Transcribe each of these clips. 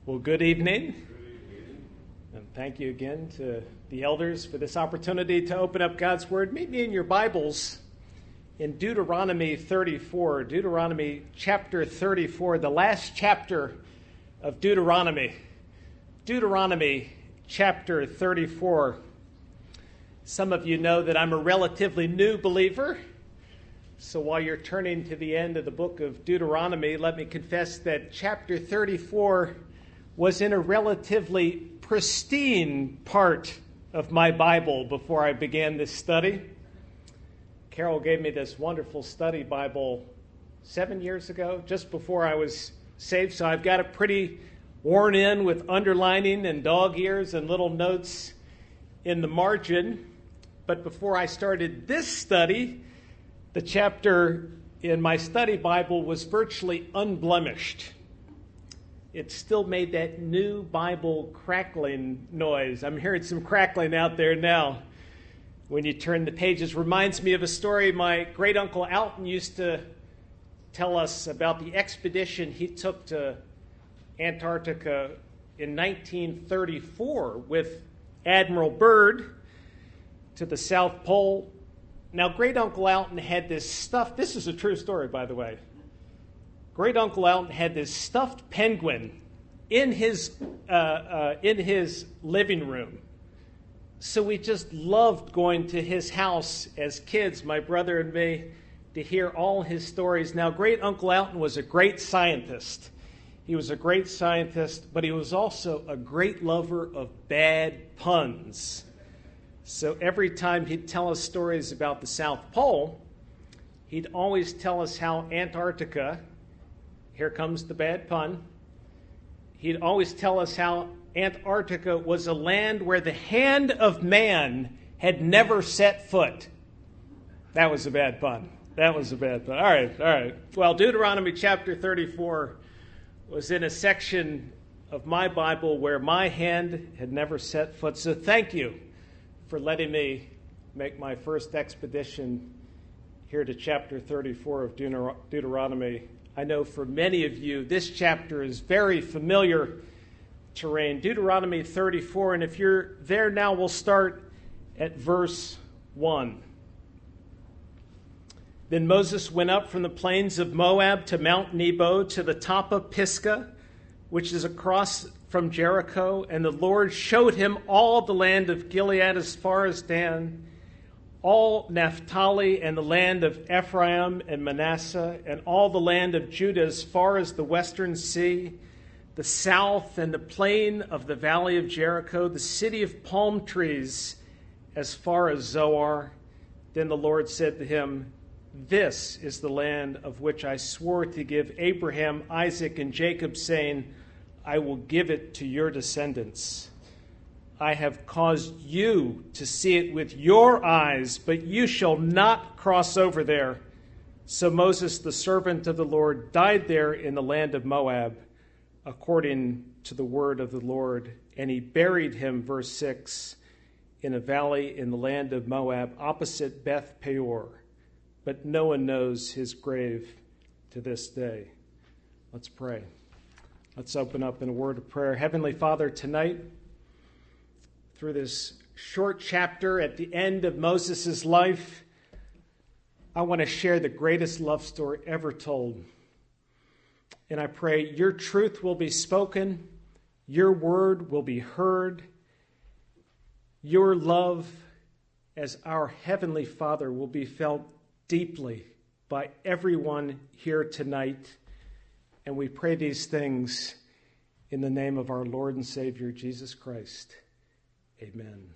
Well, good evening. And thank you again to the elders for this opportunity to open up God's Word. Meet me in your Bibles in Deuteronomy 34. Deuteronomy chapter 34, the last chapter of Deuteronomy. Deuteronomy chapter 34. Some of you know that I'm a relatively new believer. So while you're turning to the end of the book of Deuteronomy, let me confess that chapter 34 was in a relatively pristine part of my Bible before I began this study. Carol gave me this wonderful study Bible 7 years ago, just before I was saved. So I've got it pretty worn in with underlining and dog ears and little notes in the margin. But before I started this study, the chapter in my study Bible was virtually unblemished. It still made that new Bible crackling noise. I'm hearing some crackling out there now. When you turn the pages, reminds me of a story my great uncle Alton used to tell us about the expedition he took to Antarctica in 1934 with Admiral Byrd to the South Pole. Now, great uncle Alton had this stuffed, this is a true story, by the way. Great uncle Alton had this stuffed penguin in his living room. So we just loved going to his house as kids, my brother and me, to hear all his stories. Now, great uncle Alton was a great scientist. He was a great scientist, but he was also a great lover of bad puns. So every time he'd tell us stories about the South Pole, he'd always tell us how Antarctica, here comes the bad pun, he'd always tell us how Antarctica was a land where the hand of man had never set foot. That was a bad pun. That was a bad pun. All right. Well, Deuteronomy chapter 34 was in a section of my Bible where my hand had never set foot. So thank you for letting me make my first expedition here to chapter 34 of Deuteronomy. I know for many of you, this chapter is very familiar terrain. Deuteronomy 34, and if you're there now, we'll start at verse 1. Then Moses went up from the plains of Moab to Mount Nebo to the top of Pisgah, which is across from Jericho, and the Lord showed him all the land of Gilead as far as Dan, all Naphtali and the land of Ephraim and Manasseh, and all the land of Judah as far as the western sea, the south and the plain of the valley of Jericho, the city of palm trees as far as Zoar. Then the Lord said to him, "This is the land of which I swore to give Abraham, Isaac, and Jacob, saying, I will give it to your descendants. I have caused you to see it with your eyes, but you shall not cross over there." So Moses, the servant of the Lord, died there in the land of Moab, according to the word of the Lord. And he buried him, verse 6, in a valley in the land of Moab, opposite Beth Peor. But no one knows his grave to this day. Let's pray. Let's open up in a word of prayer. Heavenly Father, tonight, through this short chapter at the end of Moses' life, I want to share the greatest love story ever told. And I pray your truth will be spoken, your word will be heard, your love as our Heavenly Father will be felt deeply by everyone here tonight. And we pray these things in the name of our Lord and Savior, Jesus Christ. Amen.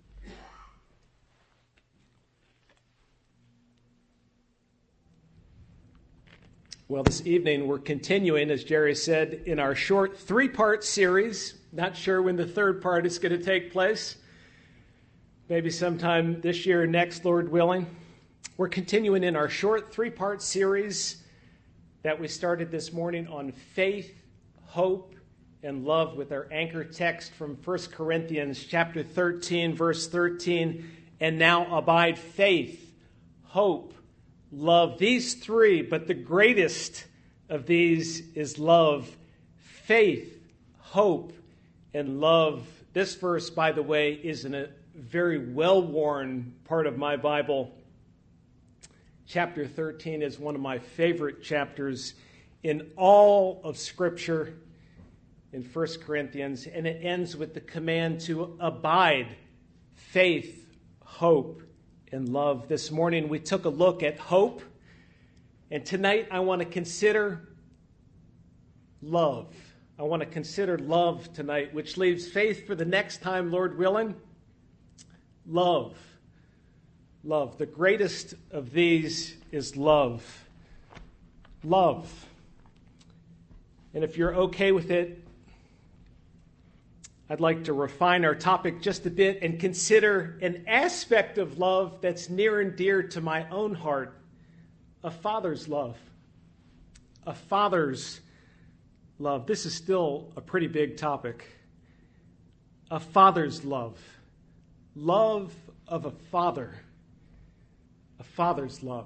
Well, this evening we're continuing, as Jerry said, in our short three-part series. Not sure when the third part is going to take place. Maybe sometime this year or next, Lord willing. We're continuing in our short three-part series that we started this morning on faith, hope, and love with our anchor text from 1 Corinthians chapter 13, verse 13. And now abide faith, hope, love. These three, but the greatest of these is love. Faith, hope and love. This verse, by the way, is in a very well-worn part of my Bible. Chapter 13 is one of my favorite chapters in all of Scripture in 1 Corinthians, and it ends with the command to abide, faith, hope, and love. This morning we took a look at hope, and tonight I want to consider love. I want to consider love tonight, which leaves faith for the next time, Lord willing. Love. Love. The greatest of these is love. Love. And if you're okay with it, I'd like to refine our topic just a bit and consider an aspect of love that's near and dear to my own heart, a father's love. A father's love. This is still a pretty big topic. A father's love. Love of a father. A father's love.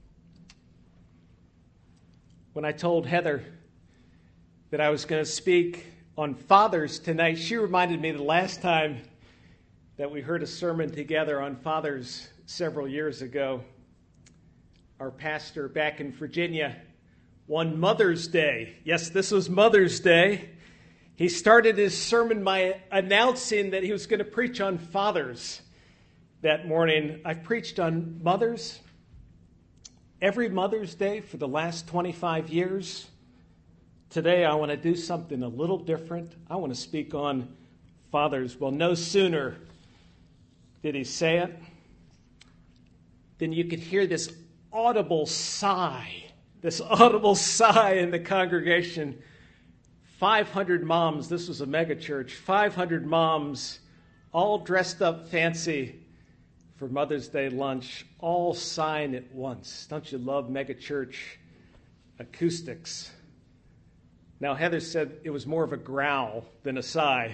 When I told Heather that I was going to speak on fathers tonight, she reminded me the last time that we heard a sermon together on fathers several years ago. Our pastor back in Virginia, one Mother's Day. Yes, this was Mother's Day. He started his sermon by announcing that he was going to preach on fathers that morning. I've preached on mothers every Mother's Day for the last 25 years. Today I want to do something a little different. I want to speak on fathers. Well, no sooner did he say it than you could hear this audible sigh in the congregation. 500 moms, this was a mega church, 500 moms, all dressed up fancy for Mother's Day lunch, all sighing at once. Don't you love mega church acoustics? Now, Heather said it was more of a growl than a sigh.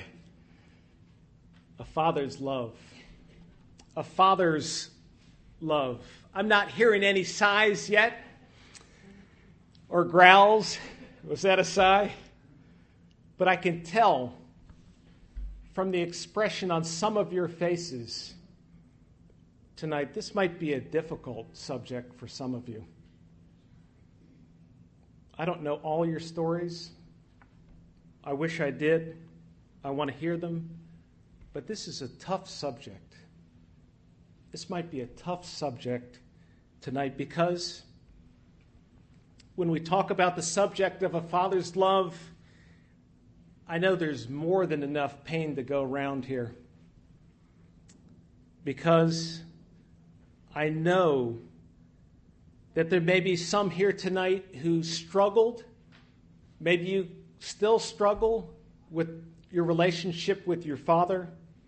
A father's love. A father's love. I'm not hearing any sighs yet. Or growls. Was that a sigh? But I can tell from the expression on some of your faces tonight, this might be a difficult subject for some of you. I don't know all your stories. I wish I did. I want to hear them. But this is a tough subject. This might be a tough subject tonight because when we talk about the subject of a father's love, I know there's more than enough pain to go around here. Because I know that there may be some here tonight who struggled. Maybe you still struggle with your relationship with your father.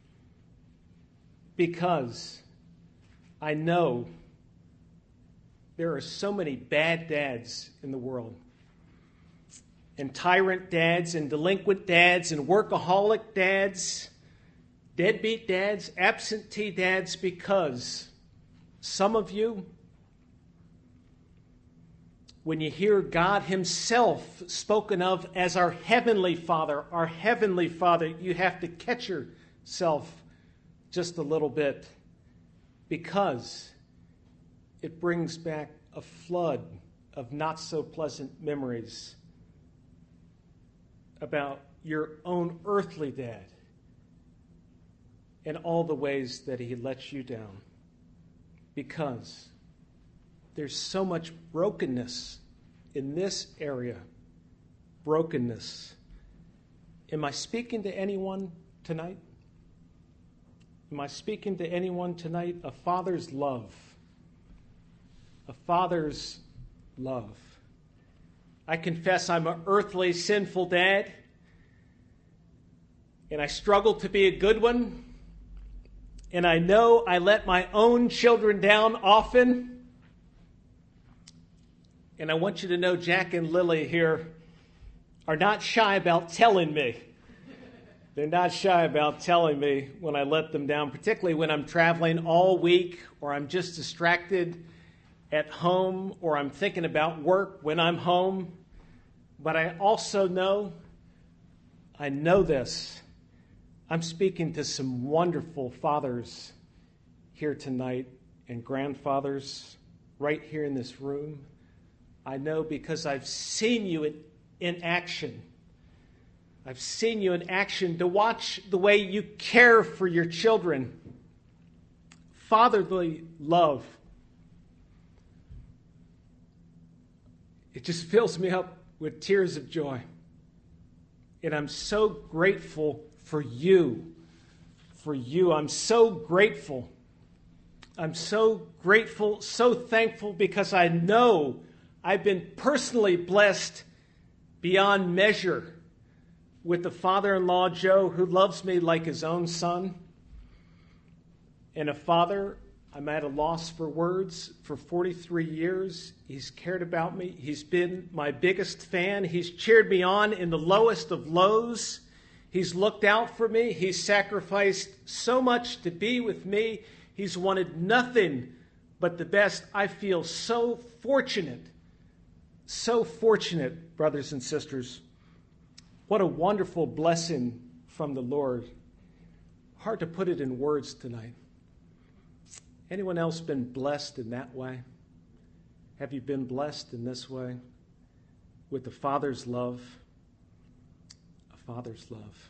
Because I know there are so many bad dads in the world. And tyrant dads and delinquent dads and workaholic dads, deadbeat dads, absentee dads, because some of you, when you hear God himself spoken of as our Heavenly Father, you have to catch yourself just a little bit because it brings back a flood of not so pleasant memories about your own earthly dad and all the ways that he lets you down. Because there's so much brokenness in this area. Brokenness. Am I speaking to anyone tonight? Am I speaking to anyone tonight? A father's love. A father's love. I confess I'm an earthly, sinful dad, and I struggle to be a good one, and I know I let my own children down often, and I want you to know Jack and Lily here are not shy about telling me. They're not shy about telling me when I let them down, particularly when I'm traveling all week or I'm just distracted at home, or I'm thinking about work when I'm home. But I also know I know this. I'm speaking to some wonderful fathers here tonight and grandfathers right here in this room. I know because I've seen you in action. I've seen you in action to watch the way you care for your children. Fatherly love. It just fills me up with tears of joy. And I'm so grateful for you. For you. I'm so grateful. I'm so grateful, so thankful, because I know I've been personally blessed beyond measure with the father-in-law, Joe, who loves me like his own son. And a father, I'm at a loss for words. For 43 years, he's cared about me. He's been my biggest fan. He's cheered me on in the lowest of lows. He's looked out for me. He's sacrificed so much to be with me. He's wanted nothing but the best. I feel so fortunate, brothers and sisters. What a wonderful blessing from the Lord. Hard to put it in words tonight. Anyone else been blessed in that way? Have you been blessed in this way? With the Father's love? A Father's love.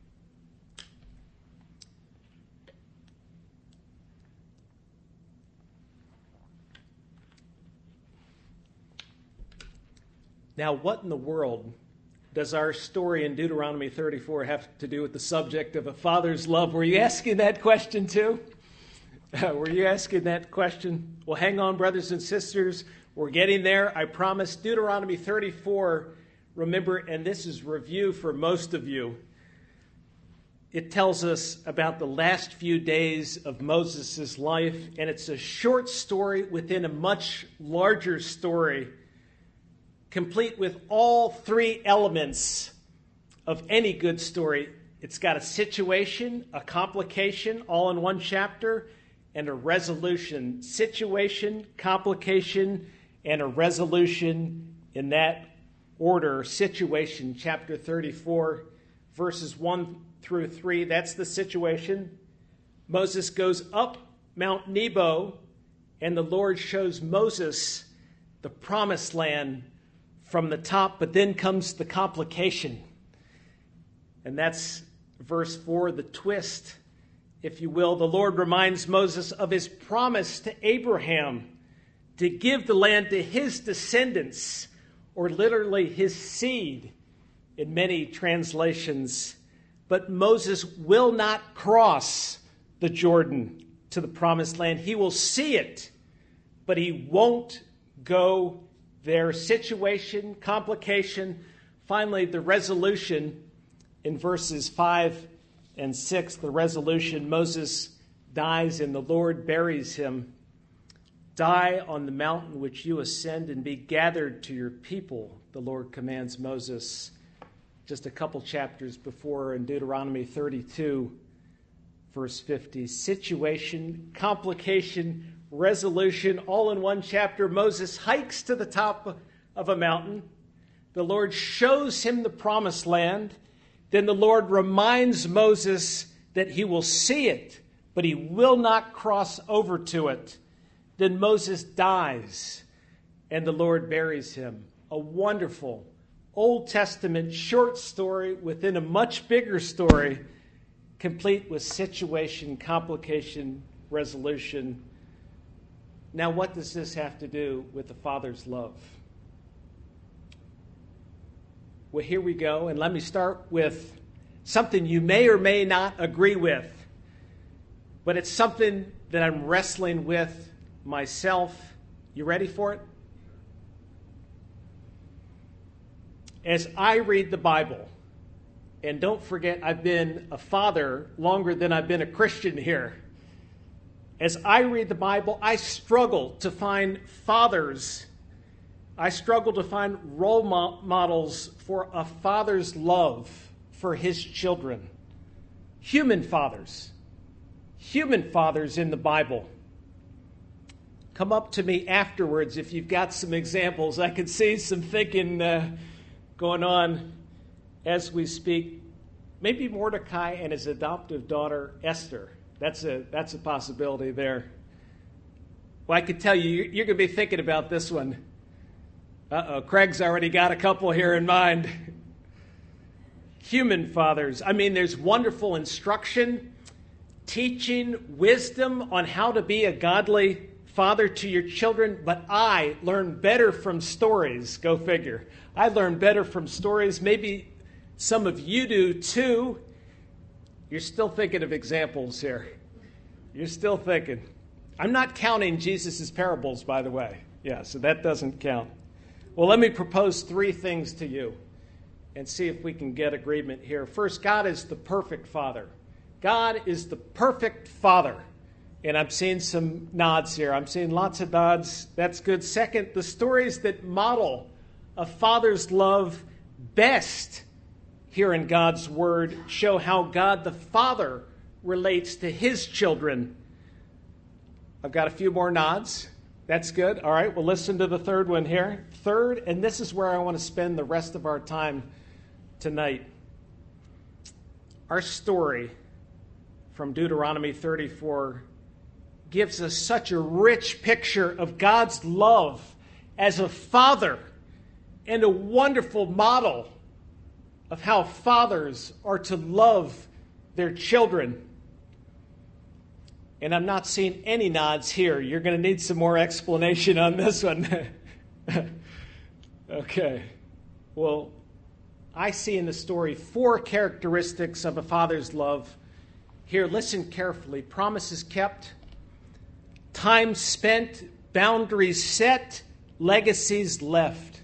Now, what in the world does our story in Deuteronomy 34 have to do with the subject of a father's love? Were you asking that question too? Were you asking that question? Well, hang on, brothers and sisters. We're getting there. I promise. Deuteronomy 34, remember, and this is review for most of you. It tells us about the last few days of Moses' life, and it's a short story within a much larger story, complete with all three elements of any good story. It's got a situation, a complication, all in one chapter, and a resolution. Situation, complication, and a resolution in that order. Situation, chapter 34, verses 1 through 3. That's the situation. Moses goes up Mount Nebo, and the Lord shows Moses the promised land from the top, but then comes the complication. And that's verse 4, the twist, if you will. The Lord reminds Moses of his promise to Abraham to give the land to his descendants, or literally his seed in many translations. But Moses will not cross the Jordan to the promised land. He will see it, but he won't go there. Situation, complication. Finally, the resolution in verses 5 and 6. The resolution: Moses dies and the Lord buries him. Die on the mountain which you ascend and be gathered to your people, the Lord commands Moses. Just a couple chapters before in Deuteronomy 32, verse 50. Situation, complication, resolution, all in one chapter. Moses hikes to the top of a mountain. The Lord shows him the promised land. Then the Lord reminds Moses that he will see it, but he will not cross over to it. Then Moses dies, and the Lord buries him. A wonderful Old Testament short story within a much bigger story, complete with situation, complication, resolution. Now, what does this have to do with the Father's love? Well, here we go, and let me start with something you may or may not agree with, but it's something that I'm wrestling with myself. You ready for it? As I read the Bible, and don't forget, I've been a father longer than I've been a Christian here. As I read the Bible, I struggle to find fathers. I struggle to find role models for a father's love for his children. Human fathers in the Bible. Come up to me afterwards if you've got some examples. I can see some thinking going on as we speak. maybe Mordecai and his adoptive daughter, Esther. That's a possibility there. Well, I could tell you, you're going to be thinking about this one. Craig's already got a couple here in mind. Human fathers. I mean, there's wonderful instruction, teaching, wisdom on how to be a godly father to your children, but I learn better from stories. Go figure. I learn better from stories. Maybe some of you do too. You're still thinking of examples here. You're still thinking. I'm not counting Jesus' parables, by the way. Yeah, so that doesn't count. Well, let me propose three things to you and see if we can get agreement here. First, God is the perfect Father. God is the perfect Father. And I'm seeing some nods here. I'm seeing lots of nods. That's good. Second, the stories that model a father's love best here in God's Word show how God the Father relates to his children. I've got a few more nods. That's good. All right, we'll listen to the third one here. Third, and this is where I want to spend the rest of our time tonight. Our story from Deuteronomy 34 gives us such a rich picture of God's love as a father and a wonderful model of how fathers are to love their children. And I'm not seeing any nods here. You're going to need some more explanation on this one. Okay. Well, I see in the story 4 characteristics of a father's love. Here, listen carefully. Promises kept, time spent, boundaries set, legacies left.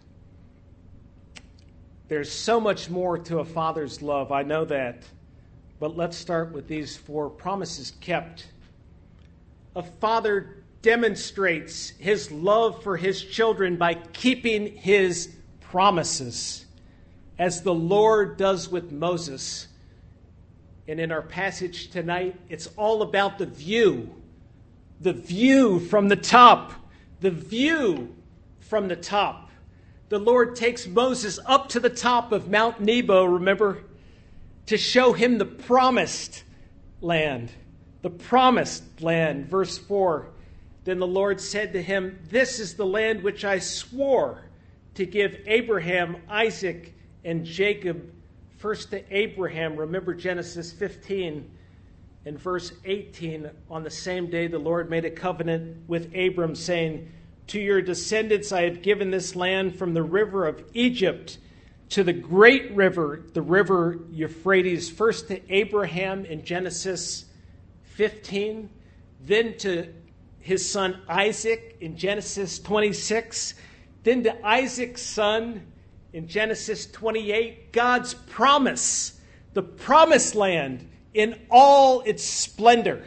There's so much more to a father's love, I know that. But let's start with these 4 promises kept. A father demonstrates his love for his children by keeping his promises, as the Lord does with Moses. And in our passage tonight, it's all about the view from the top, the view from the top. The Lord takes Moses up to the top of Mount Nebo, remember, to show him the promised land. The promised land. Verse 4, then the Lord said to him, this is the land which I swore to give Abraham, Isaac, and Jacob. First to Abraham, remember Genesis 15 and verse 18. On the same day the Lord made a covenant with Abram, saying, to your descendants I have given this land from the river of Egypt to the great river, the river Euphrates. First to Abraham in Genesis 15, then to his son Isaac in Genesis 26, then to Isaac's son in Genesis 28. God's promise, the promised land in all its splendor,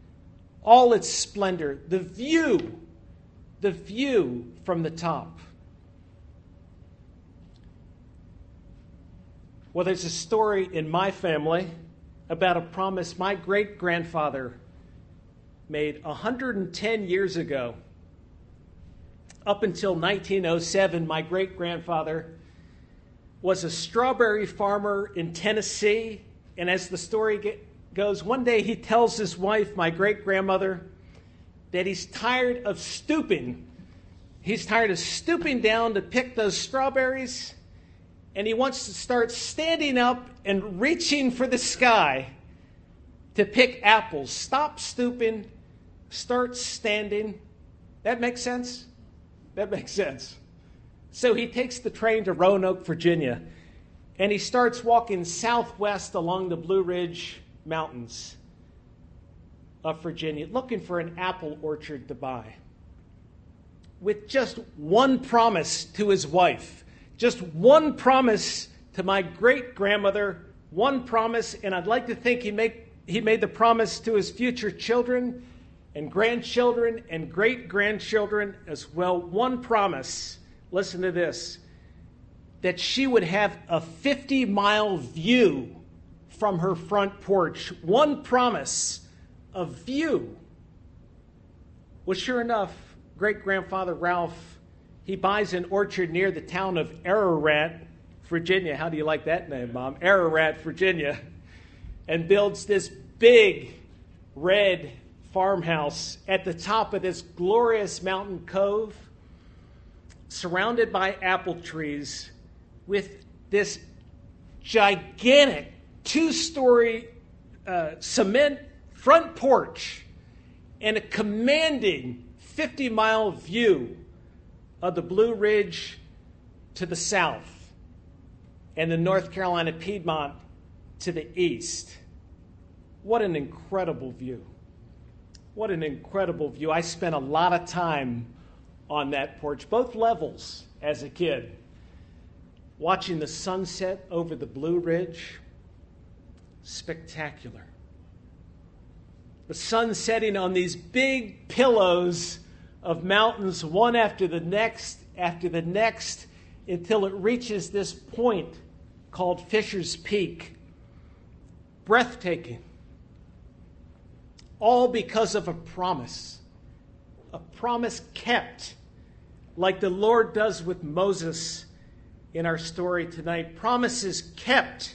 the view from the top. Well, there's a story in my family about a promise my great-grandfather made 110 years ago. Up until 1907, my great-grandfather was a strawberry farmer in Tennessee. And as the story goes, one day he tells his wife, my great-grandmother, that he's tired of stooping. He's tired of stooping down to pick those strawberries, and he wants to start standing up and reaching for the sky to pick apples. Stop stooping, start standing. That makes sense? That makes sense. So he takes the train to Roanoke, Virginia, and he starts walking southwest along the Blue Ridge Mountains of Virginia, looking for an apple orchard to buy, with just one promise to his wife, just one promise to my great-grandmother, one promise, and I'd like to think he made the promise to his future children and grandchildren and great-grandchildren as well. One promise, listen to this, that she would have a 50-mile view from her front porch. One promise, a view. Well, sure enough, great-grandfather Ralph, he buys an orchard near the town of Ararat, Virginia. How do you like that name, Mom? Ararat, Virginia. and builds this big red farmhouse at the top of this glorious mountain cove, surrounded by apple trees, with this gigantic 2-story cement front porch and a commanding 50-mile view of the Blue Ridge to the south and the North Carolina Piedmont to the east. What an incredible view. What an incredible view. I spent a lot of time on that porch, both levels as a kid, watching the sunset over the Blue Ridge. Spectacular. The sun setting on these big pillows of mountains, one after the next, until it reaches this point called Fisher's Peak. Breathtaking. All because of a promise kept, like the Lord does with Moses in our story tonight. Promises kept.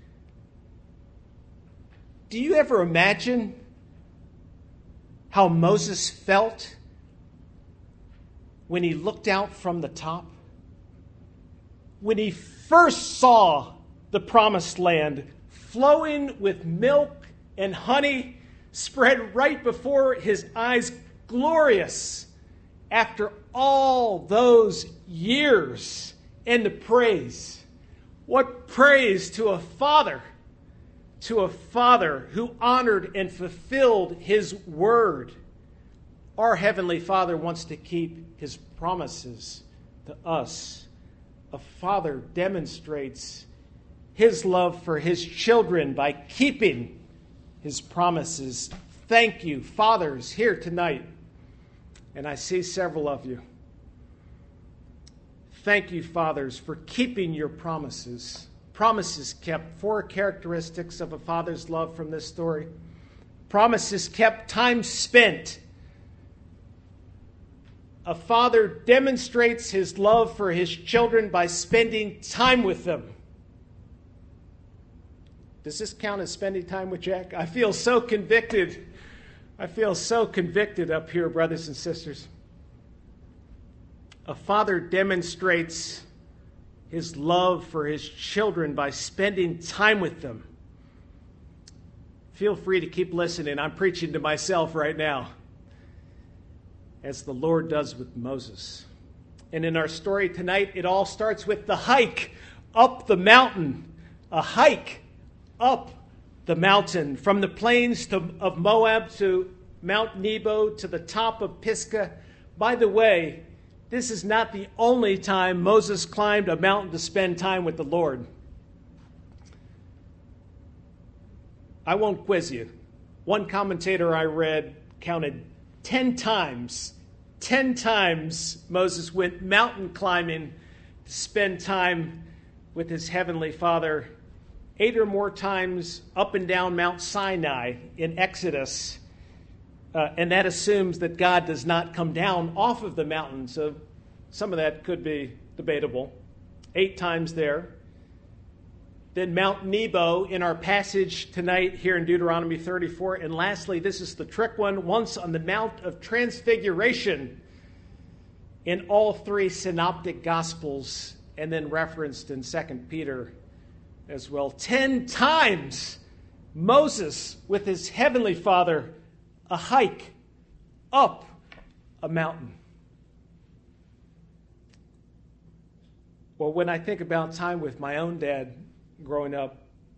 Do you ever imagine how Moses felt when he looked out from the top? When he first saw the promised land flowing with milk and honey, spread right before his eyes, glorious, after all those years, and the praise. What praise to a father who honored and fulfilled his word. Our Heavenly Father wants to keep his promises to us. A father demonstrates his love for his children by keeping his promises. Thank you, fathers, here tonight. And I see several of you. Thank you, fathers, for keeping your promises. Promises kept. 4 characteristics of a father's love from this story. Promises kept. Time spent. A father demonstrates his love for his children by spending time with them. Does this count as spending time with Jack? I feel so convicted. Up here, brothers and sisters. A father demonstrates his love for his children by spending time with them. Feel free to keep listening. I'm preaching to myself right now, as the Lord does with Moses. And in our story tonight, it all starts with the hike up the mountain. A hike up the mountain from the plains of Moab to Mount Nebo to the top of Pisgah. By the way, this is not the only time Moses climbed a mountain to spend time with the Lord. I won't quiz you. One commentator I read counted 10 times. 10 times Moses went mountain climbing to spend time with his heavenly Father. 8 or more times up and down Mount Sinai in Exodus. And that assumes that God does not come down off of the mountain. So some of that could be debatable. 8 times there. Then Mount Nebo in our passage tonight here in Deuteronomy 34. And lastly, this is the trick one, once on the Mount of Transfiguration in all 3 synoptic Gospels, and then referenced in 2 Peter as well. 10 times Moses with his heavenly Father, a hike up a mountain. Well, when I think about time with my own dad growing up,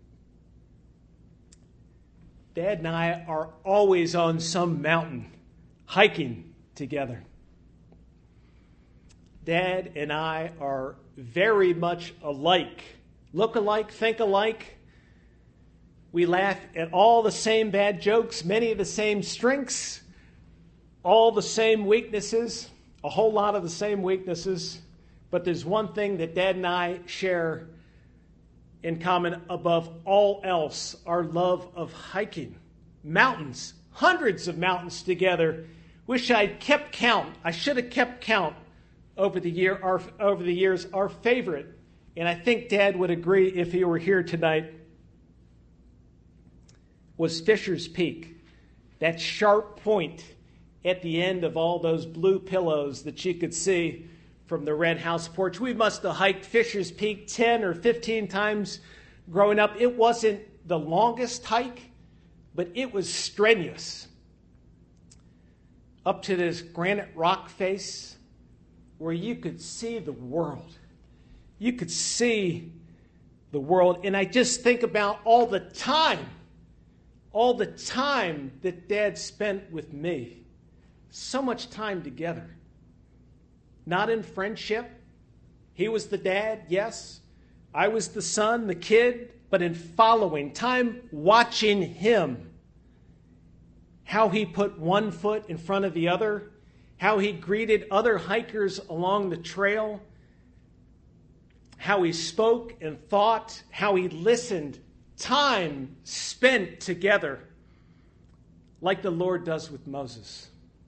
Dad and I are always on some mountain hiking together. Dad and I are very much alike. Look alike, think alike. We laugh at all the same bad jokes, many of the same strengths, all the same weaknesses, a whole lot of the same weaknesses. But there's one thing that Dad and I share in common above all else, our love of hiking. Mountains, hundreds of mountains together. Wish I'd kept count. I should have kept count over the years. Our favorite, and I think Dad would agree if he were here tonight, was Fisher's Peak, that sharp point at the end of all those blue pillows that you could see from the red house porch. We must have hiked Fisher's Peak 10 or 15 times growing up. It wasn't the longest hike, but it was strenuous. Up to this granite rock face where you could see the world. You could see the world. And I just think about all the time that Dad spent with me. So much time together. Not in friendship. He was the dad, yes. I was the son, the kid, but in following, time watching him. How he put one foot in front of the other, how he greeted other hikers along the trail, how he spoke and thought, how he listened. Time spent together like the Lord does with Moses.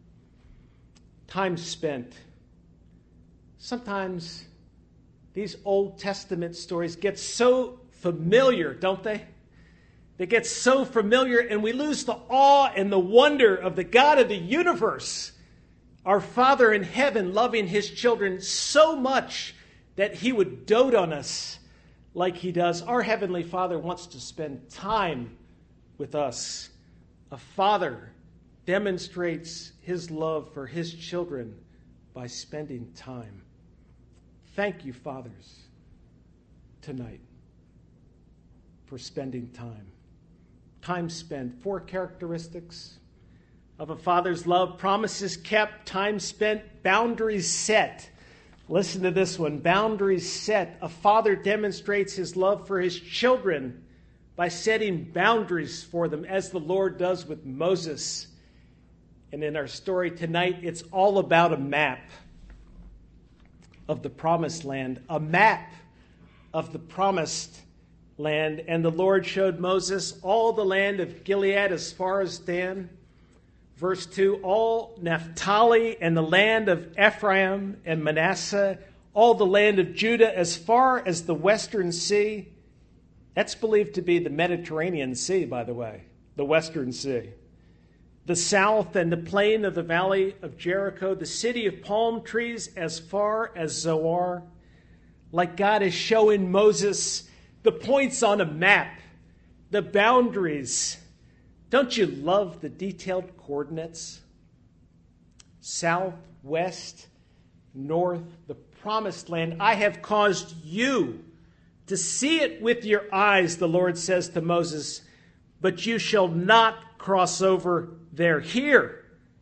Time spent. Sometimes these Old Testament stories get so familiar, don't they? They get so familiar and we lose the awe and the wonder of the God of the universe, our Father in heaven, loving his children so much that he would dote on us like he does. Our Heavenly Father wants to spend time with us. A father demonstrates his love for his children by spending time. Thank you, fathers, tonight for spending time. Time spent. 4 characteristics of a father's love. Promises kept, time spent, boundaries set. Listen to this one. Boundaries set. A father demonstrates his love for his children by setting boundaries for them, as the Lord does with Moses. And in our story tonight, it's all about a map of the promised land. A map of the promised land. And the Lord showed Moses all the land of Gilead as far as Dan. Verse 2, all Naphtali and the land of Ephraim and Manasseh, all the land of Judah as far as the western sea. That's believed to be the Mediterranean Sea, by the way, the western sea. The south and the plain of the valley of Jericho, the city of palm trees as far as Zoar. Like God is showing Moses the points on a map, the boundaries. Don't you love the detailed coordinates? South, west, north, the promised land. I have caused you to see it with your eyes, the Lord says to Moses, but you shall not cross over there. Here,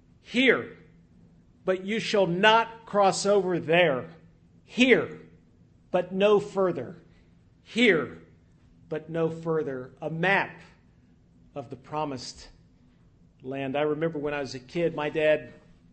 but you shall not cross over there. Here, but no further. Here, but no further. A map of the promised land. I remember when I was a kid, my dad,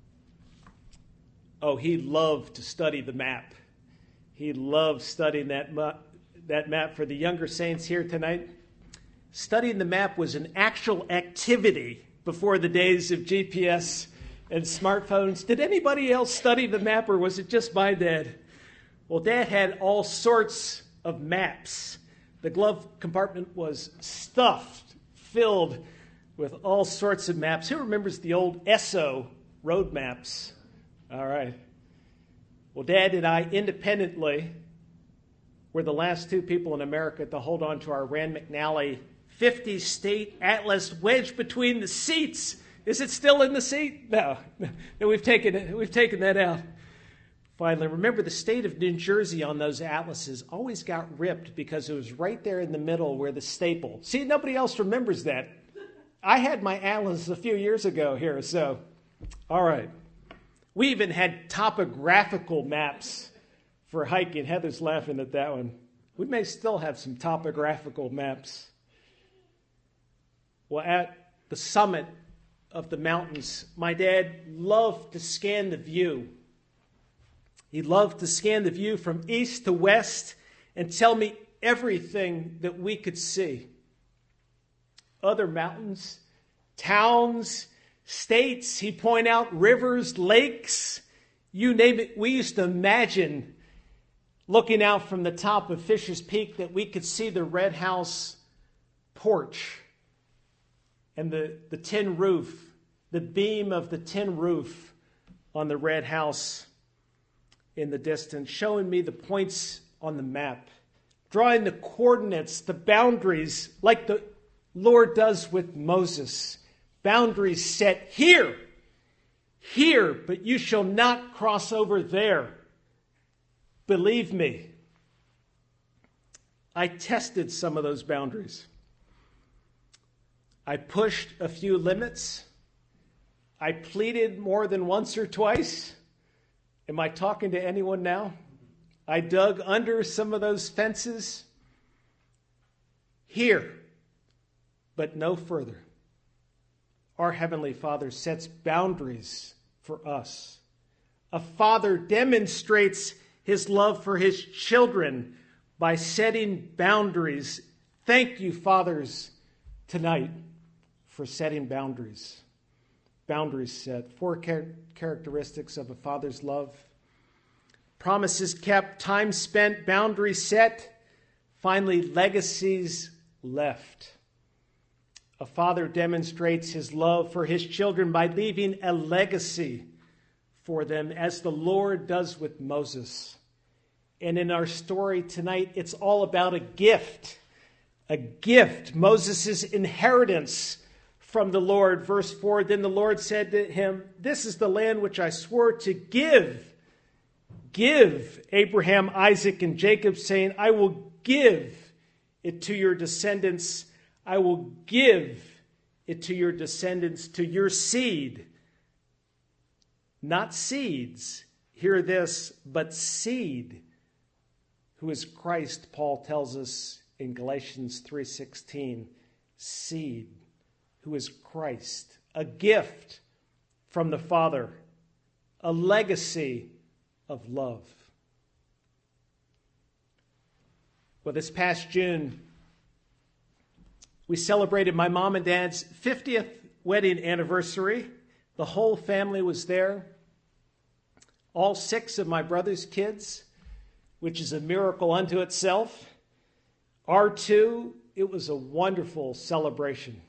he loved to study the map. He loved studying that map. For the younger saints here tonight, studying the map was an actual activity before the days of GPS and smartphones. Did anybody else study the map, or was it just my dad? Well, Dad had all sorts of maps. The glove compartment was stuffed, filled with all sorts of maps. Who remembers the old Esso road maps? All right. Well, Dad and I independently were the last 2 people in America to hold on to our Rand McNally 50-state atlas wedged between the seats. Is it still in the seat? No, we've taken it. We've taken that out. Finally, remember the state of New Jersey on those atlases always got ripped because it was right there in the middle where the staple. See, nobody else remembers that. I had my atlas a few years ago here, so all right. We even had topographical maps for hiking. Heather's laughing at that one. We may still have some topographical maps. Well, at the summit of the mountains, my dad loved to scan the view. He loved to scan the view from east to west and tell me everything that we could see. Other mountains, towns, states. He'd point out rivers, lakes, you name it. We used to imagine looking out from the top of Fisher's Peak that we could see the Red House porch and the tin roof, the beam of the tin roof on the red house in the distance, showing me the points on the map, drawing the coordinates, the boundaries, like the Lord does with Moses. Boundaries set here, but you shall not cross over there. Believe me, I tested some of those boundaries. I pushed a few limits. I pleaded more than once or twice. Am I talking to anyone now? I dug under some of those fences. Here, but no further. Our Heavenly Father sets boundaries for us. A father demonstrates his love for his children by setting boundaries. Thank you, fathers, tonight for setting boundaries. Boundaries set. 4 characteristics of a father's love. Promises kept, time spent, boundaries set. Finally, legacies left. A father demonstrates his love for his children by leaving a legacy for them, as the Lord does with Moses. And in our story tonight, it's all about a gift. A gift, Moses' inheritance from the Lord. Verse 4, then the Lord said to him, this is the land which I swore to give Abraham, Isaac, and Jacob, saying, I will give it to your descendants. I will give it to your descendants, to your seed. Not seeds, hear this, but seed, who is Christ, Paul tells us in Galatians 3:16. Seed, who is Christ. A gift from the Father. A legacy of love. Well, this past June, we celebrated my mom and dad's 50th wedding anniversary. The whole family was there. All 6 of my brother's kids, which is a miracle unto itself. R2, it was a wonderful celebration.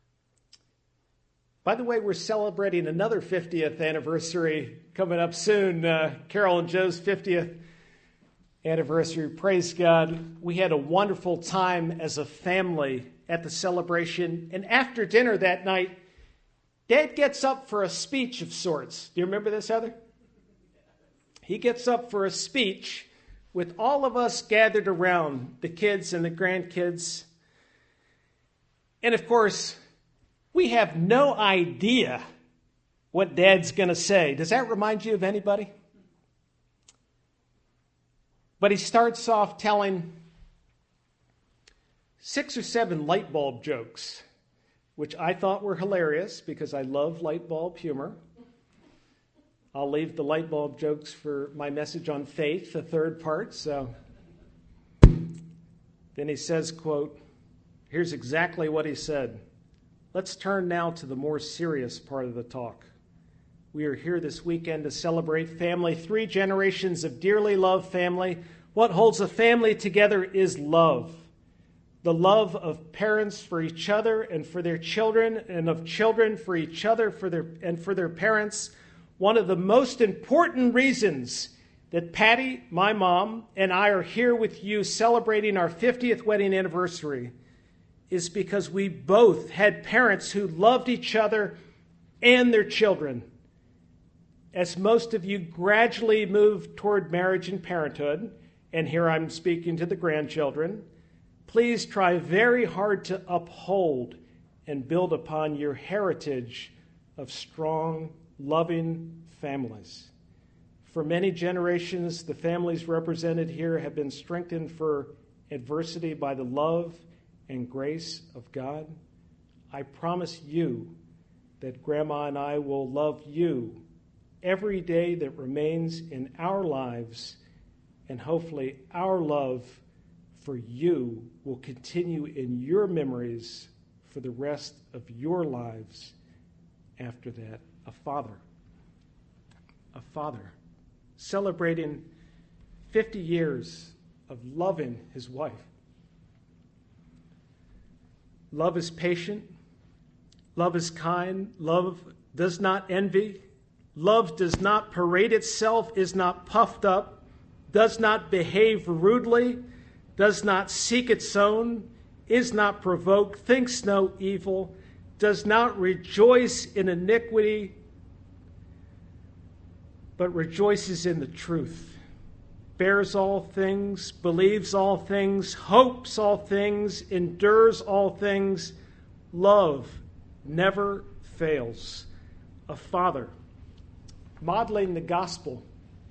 By the way, we're celebrating another 50th anniversary coming up soon. Carol and Joe's 50th anniversary. Praise God. We had a wonderful time as a family at the celebration. And after dinner that night, Dad gets up for a speech of sorts. Do you remember this, Heather? He gets up for a speech with all of us gathered around, the kids and the grandkids. And of course, we have no idea what Dad's going to say. Does that remind you of anybody? But he starts off telling 6 or 7 light bulb jokes, which I thought were hilarious because I love light bulb humor. I'll leave the light bulb jokes for my message on faith, the third part. So then he says, quote, here's exactly what he said. Let's turn now to the more serious part of the talk. We are here this weekend to celebrate family, 3 generations of dearly loved family. What holds a family together is love. The love of parents for each other and for their children, and of children for each other and for their parents. One of the most important reasons that Patty, my mom, and I are here with you celebrating our 50th wedding anniversary is because we both had parents who loved each other and their children. As most of you gradually move toward marriage and parenthood, and here I'm speaking to the grandchildren, please try very hard to uphold and build upon your heritage of strong, loving families. For many generations, the families represented here have been strengthened for adversity by the love and grace of God. I promise you that Grandma and I will love you every day that remains in our lives, and hopefully our love for you will continue in your memories for the rest of your lives after that. A father celebrating 50 years of loving his wife. Love is patient. Love is kind. Love does not envy. Love does not parade itself, is not puffed up, does not behave rudely, does not seek its own, is not provoked, thinks no evil, does not rejoice in iniquity, but rejoices in the truth, bears all things, believes all things, hopes all things, endures all things. Love never fails. A father modeling the gospel,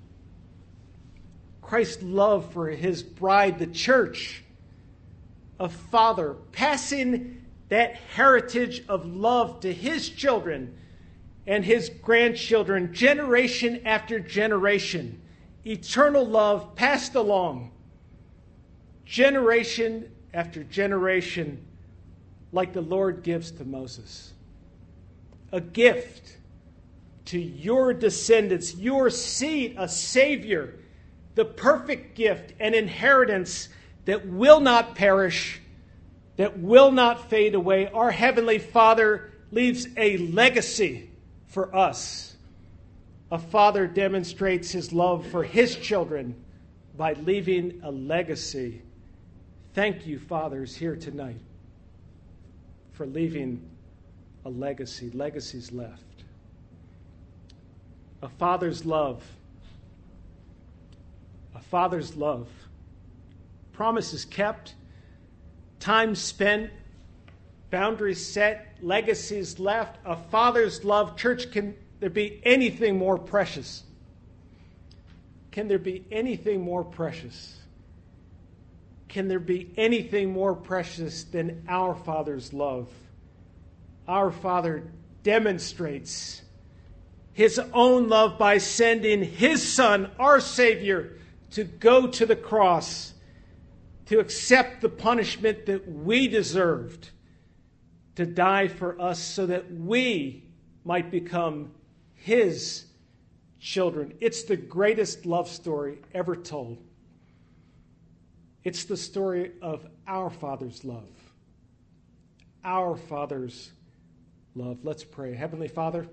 Christ's love for his bride, the church. A father passing that heritage of love to his children and his grandchildren, generation after generation. Eternal love passed along, generation after generation, like the Lord gives to Moses. A gift to your descendants, your seed, a Savior, the perfect gift, an inheritance that will not perish, that will not fade away. Our Heavenly Father leaves a legacy for us. A father demonstrates his love for his children by leaving a legacy. Thank you, fathers, here tonight for leaving a legacy. Legacies left. A father's love. A father's love. Promises kept. Time spent. Boundaries set. Legacies left. A father's love. Church, can there be anything more precious? Can there be anything more precious? Can there be anything more precious than our Father's love? Our Father demonstrates his own love by sending his Son, our Savior, to go to the cross, to accept the punishment that we deserved, to die for us so that we might become his children. It's the greatest love story ever told. It's the story of our Father's love. Our Father's love. Let's pray. Heavenly Father,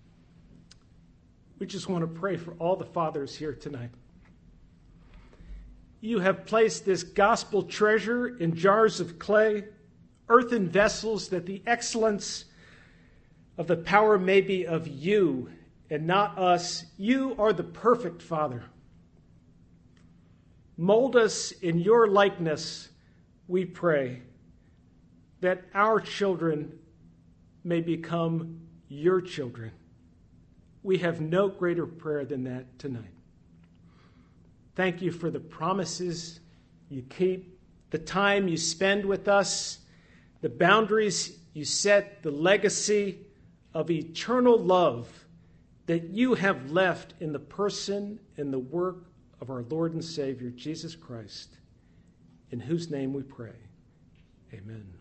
we just want to pray for all the fathers here tonight. You have placed this gospel treasure in jars of clay, earthen vessels, that the excellence of the power may be of you and not us. You are the perfect Father. Mold us in your likeness, we pray, that our children may become your children. We have no greater prayer than that tonight. Thank you for the promises you keep, the time you spend with us, the boundaries you set, the legacy of eternal love that you have left in the person and the work of our Lord and Savior, Jesus Christ, in whose name we pray. Amen.